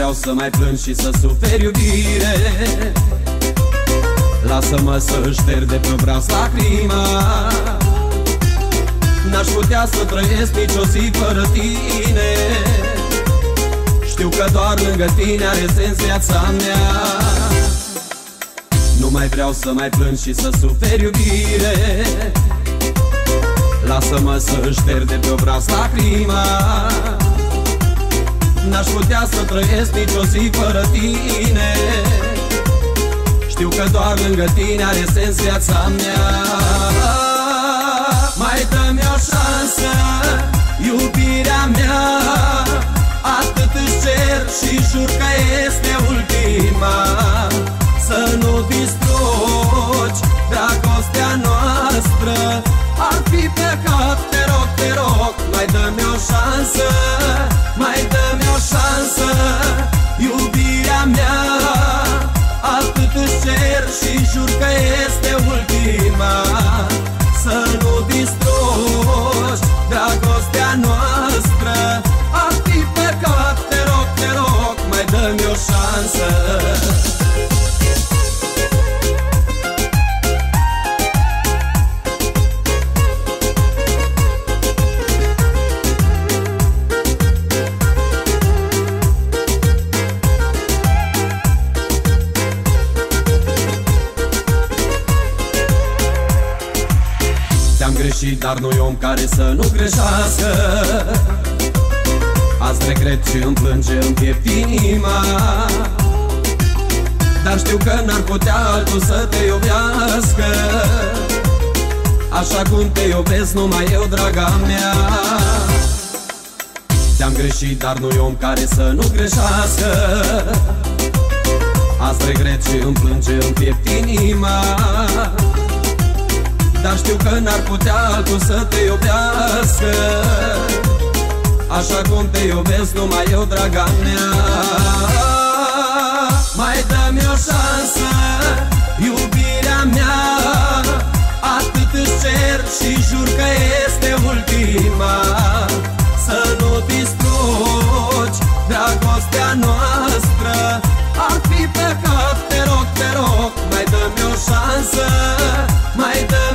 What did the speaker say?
vreau să mai plâng și să suferi iubire. Lasă-mă să șterg de pe braț lacrima. N-aș putea să trăiesc nicio zi fără tine. Știu că doar lângă tine are sens viața mea. Nu mai vreau să mai plâng și să suferi iubire. Lasă-mă să șterg de pe braț lacrima. N-aș putea să trăiesc nicio zi fără tine. Știu că doar lângă tine are sens viața mea. Mai dă-mi o șansă, iubirea mea. Atât îți cer și jur că este ultima. Să nu distrugi dragostea noastră. Ar fi păcat, te rog, te rog. Mai dă-mi o șansă, mai dă-mi o șansă, iubirea mea. Atât îți cer și jur că este ultima. Să nu distrugi dragostea noastră. Ar fi păcat, te rog, te rog. Mai dă-mi o șansă. Ți-am greșit, dar nu-i om care să nu greșească. Azi regret și îmi plânge în piept inima. Dar știu că n-ar putea altul să te iubească așa cum te iubesc numai eu, draga mea. Ți-am greșit, dar nu-i om care să nu greșească. Azi regret și îmi plânge în piept inima. Dar știu că n-ar putea altul să te iubească așa cum te iubesc numai eu, draga mea. Mai dă-mi o șansă, iubirea mea. Atât îți cer și jur că este ultima. Să nu distrugi dragostea noastră. Ar fi păcat, te rog, te rog. Mai dă-mi o șansă, mai dă